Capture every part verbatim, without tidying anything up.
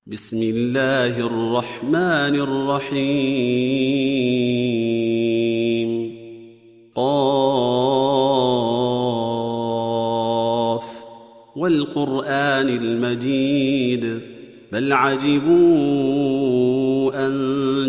بسم الله الرحمن الرحيم. قاف والقرآن المجيد بل عجبوا أن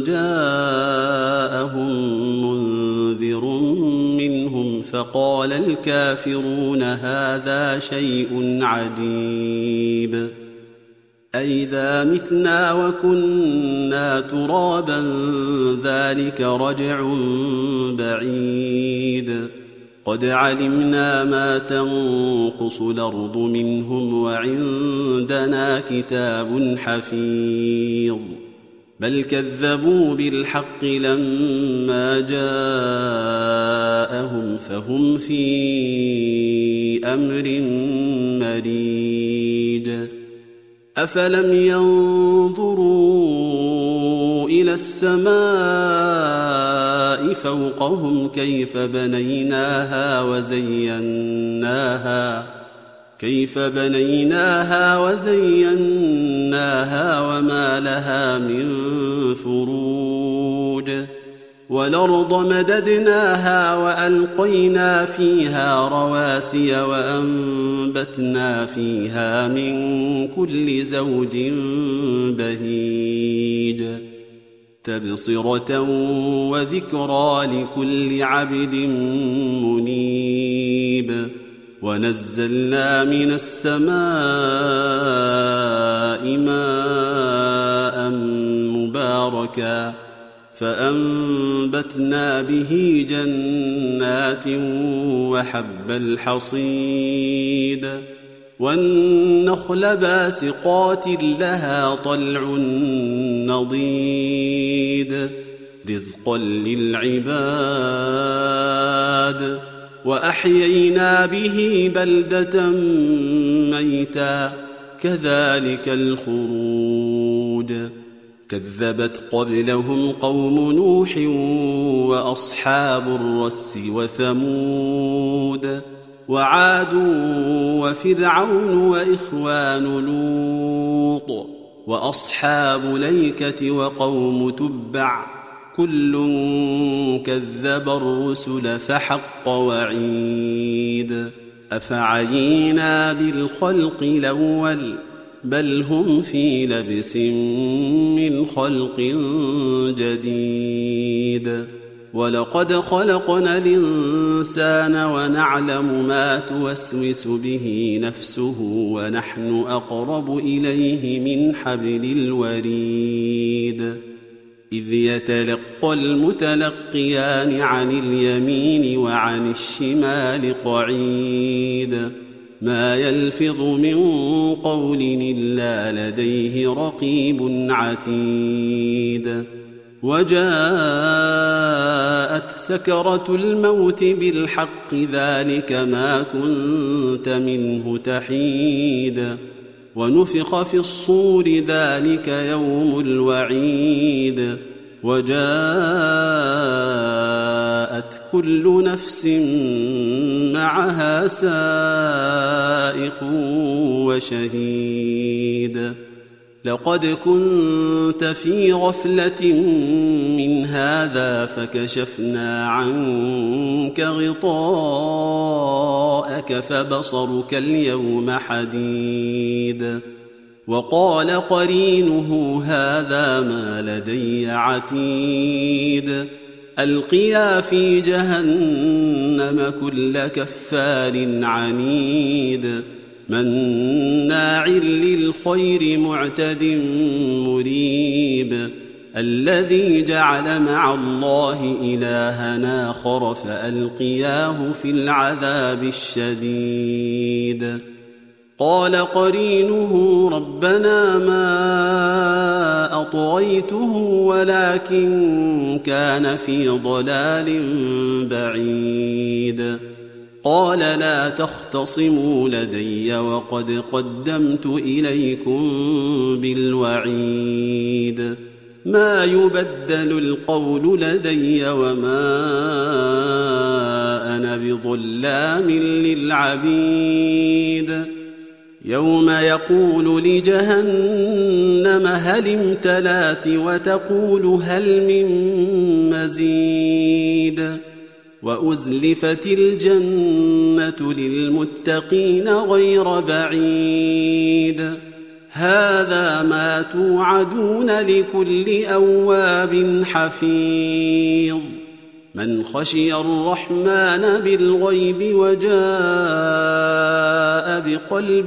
جاءهم منذر منهم فقال الكافرون هذا شيء عجيب أئذا متنا وكنا ترابا ذلك رجع بعيد قد علمنا ما تنقص الأرض منهم وعندنا كتاب حفيظ بل كذبوا بالحق لما جاءهم فهم في أمر مريج أفلم ينظروا إلى السماء فوقهم كيف بنيناها وزيناها كيف بنيناها وزيناها وما لها من فروج والأرض مددناها وألقينا فيها رواسي وأنبتنا فيها من كل زوج بهيج تبصرة وذكرى لكل عبد منيب ونزلنا من السماء ماء مباركا فأنبتنا به جنات وحب الحصيد والنخل باسقات لها طلع نضيد رزقا للعباد وأحيينا به بلدة ميتا كذلك الخروج كذبت قبلهم قوم نوح وأصحاب الرس وثمود وعاد وفرعون وإخوان لوط وأصحاب ليكة وقوم تبع كل كذب الرسل فحق وعيد أفعينا بالخلق الأول بل هم في لبس من خلق جديد ولقد خلقنا الإنسان ونعلم ما توسوس به نفسه ونحن أقرب إليه من حبل الوريد إذ يتلقى المتلقيان عن اليمين وعن الشمال قعيد ما يلفظ من قول إلا لديه رقيب عتيد وجاءت سكرة الموت بالحق ذلك ما كنت منه تحيد ونفخ في الصور ذلك يوم الوعيد وجاءت كل نفس معها سائق وشهيد لقد كنت في غفلة من هذا فكشفنا عنك غطاءك فبصرك اليوم حديد وقال قرينه هذا ما لدي عتيد ألقيا في جهنم كل كفار عنيد مناع للخير معتد مريب الذي جعل مع الله إلها آخر فألقياه في العذاب الشديد قال قرينه ربنا ما أطغيته ولكن كان في ضلال بعيد قال لا تختصموا لدي وقد قدمت إليكم بالوعيد ما يبدل القول لدي وما أنا بظلام للعبيد يوم يقول لجهنم هل امتلأت وتقول هل من مزيد وأزلفت الجنة للمتقين غير بعيد هذا ما توعدون لكل أواب حفيظ من خشي الرحمن بالغيب وجاء بقلب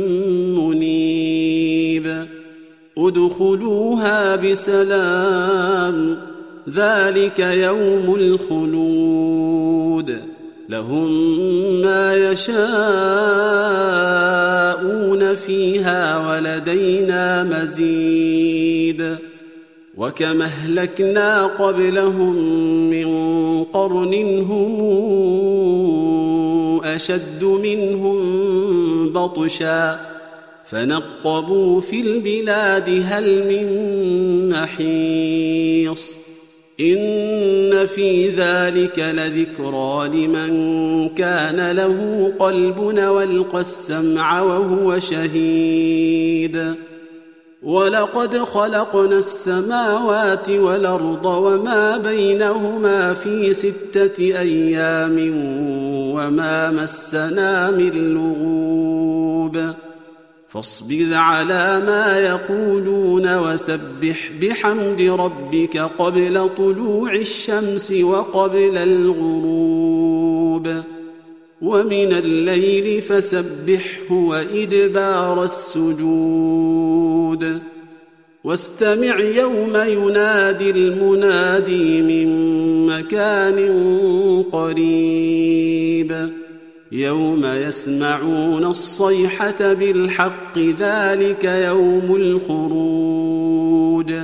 منيب ادخلوها بسلام ذلك يوم الخلود لهم ما يشاءون فيها ولدينا مزيد وكم أهلكنا قبلهم من قرن هم أشد منهم بطشا فنقبوا في البلاد هل من محيص إن في ذلك لذكرى لمن كان له قلب والقى السمع وهو شهيد ولقد خلقنا السماوات والأرض وما بينهما في ستة أيام وما مسنا من لغوب فاصبر على ما يقولون وسبح بحمد ربك قبل طلوع الشمس وقبل الغروب ومن الليل فسبحه وإدبار السجود واستمع يوم ينادي المنادي من مكان قريب يوم يسمعون الصيحة بالحق ذلك يوم الخروج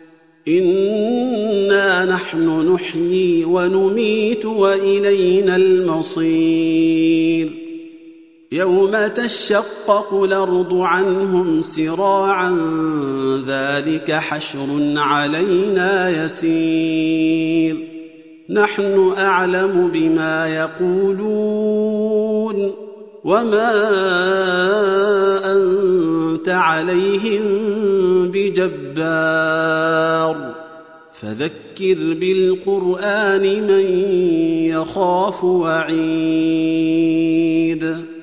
إنا نحن نحيي ونميت وإلينا المصير يوم تشقق الأرض عنهم سراعا ذلك حشر علينا يسير نحن أعلم بما يقولون وما أنت عليهم بجبار فذكر بالقرآن من يخاف وعيد